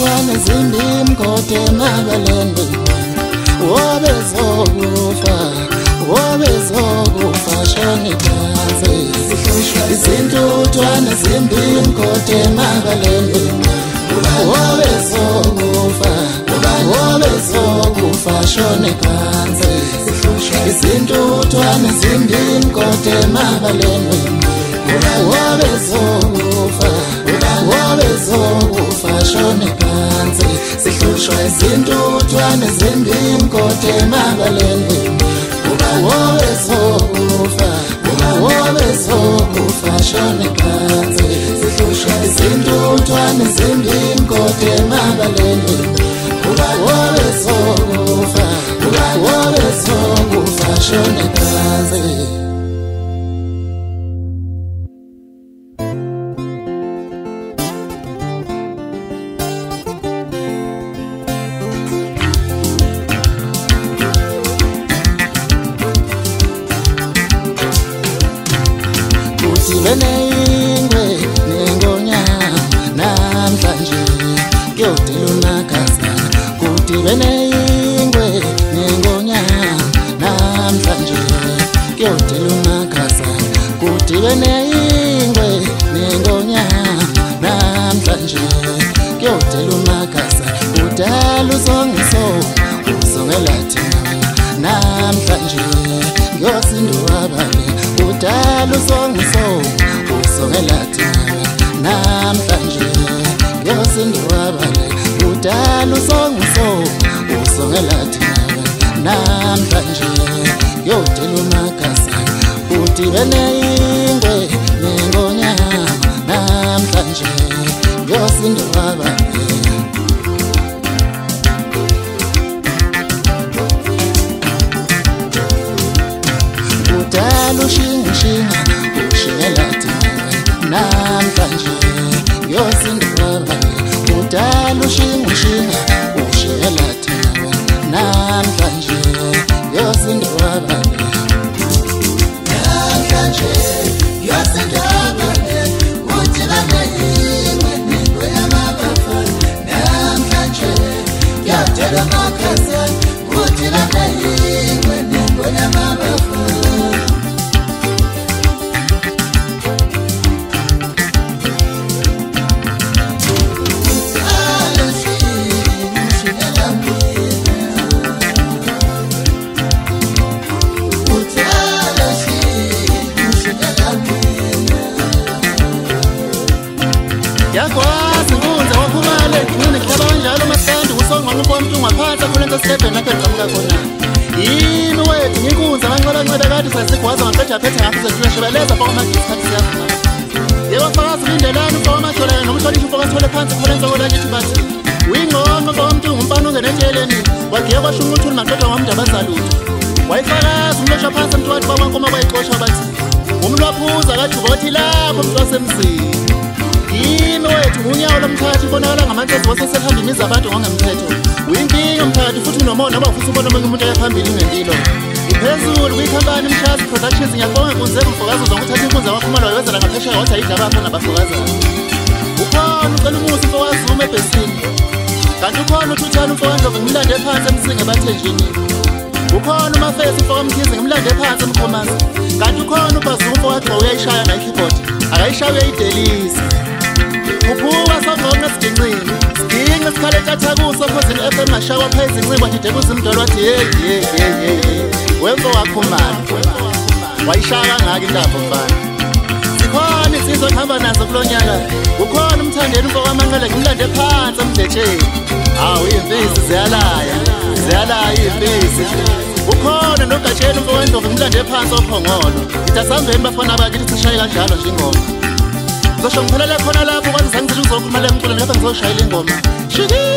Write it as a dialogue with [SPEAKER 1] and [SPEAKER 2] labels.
[SPEAKER 1] Izintutwane zimbi mgodi emabaleni wobezokufa shoni phansi. Izintutwane zimbi mgodi emabaleni wobezokufa shoni phansi. Izintutwane zimbi mgodi emabaleni wobezokufa shoni phansi. Sihlushwa izintutwane zimbi mgodi emabaleni wobezokufa shoni phansi. Sihlushwa izintutwane zimbi mgodi emabaleni wobezokufa shoni phansi. Beneyingwe nengonyama namhlanje kuyodela uNakazana. Kuti beneyingwe nengonyama namhlanje kuyodela uNakazana. Kuti beneyingwe nengonyama namhlanje kuyodela uNakazana. Udala uzongela thina namhlanje ngiyosindwa abale. Udala uzongela thina namhlanje ngiyosindwa abale. Udala uzongela thina namhlanje ngiyodela uNakazana. Uthi beneyingwe nengonyama namhlanje ngiyosindwa abale. Udala ushingela thina namhlanje ngiyosindwa abale. Udala ushingela thina namhlanje ngiyosindwa abale. Namhlanje ngiyosindwa abale. Uthi beneyingwe nengonyama namhlanje ngiyodela uNakazana. Uthi beneyingwe nengonyama yakwazi inkunza waphumala egcine kuhlaba kanjalo masandi usongqonqa umuntu ungaphansi akhulenta sithebheni lapho eqhamuka khona. Yini wethu nginkunza manqolanqola kade sasigwaza ngaqeda aphethe ngapho sesishebeleza faka manje isikhathi siyaphuma. Yebo mfakazi ulindelani ufaka amashola nomhlonishwa ufaka athole phansi khona enhloko lakithi bathi uyingqonqo ngomuntu ungumfana ungene etsheleni wagiye kwasho umuntu maqeda ngomuntu abazalutho. Wayifakaza umlosha phansi mntu wathi bakwankoma bayixoshwa bathi umlwaphuza kajubothi lapho mntu wasemzini. Yini wethu unyawo lomthathi ubonakala ngamantsezi wasesehamba imizi abantu ngongemthetho. Uyinkinga umphakathi futhi unomona ngoba ufisa ubona omunye umuntu ayaphambili ngempilo. Iphezulu kwikhampani Mshazi Productions ngiyabonga kunzeka umfokazi uzonguthatha inkunza waphumala wayezela ngaphesheya wathi ayidla abapha nabafokazana. Ukhona ucela umusi umfokazi ume ebhesini. Kanti ukhona uThuthana umfowandlovu ngimlande phansi emsinga ebathenjini. Ukhona uMafesi umfokamkhize ngimlande phansi emkhomazi. Kanti ukhona uBazungu umfowakhe uyayishaya ngayikeyboard akayishaya uyayidelisa. Uphuka songqonqa siginqini siginqe sikhale etathakuso phezulu FM mashawa phezulu inceba wathi debuza umdolo wathi hey wemfo wakhumana wayishaya ngaka intambo mfana. Sikhona insizwa ehamba nazo kulonyaka. Ukhona umthandeni umfo kaManqele ngimlande phansi emdletsheni. Hawu imfisi ziyalaya imfisi. Ukhona noGatsheni umfo wendlovu ngimlande phansi ophongolo. Idasambeni bafana bakithi sishaye kanjalo nje ingoma. Ngizosho ngiphelele khona lapho kwazi sangizile uzokhuluma le mculo lapha ngizoshayela ingoma. Shiki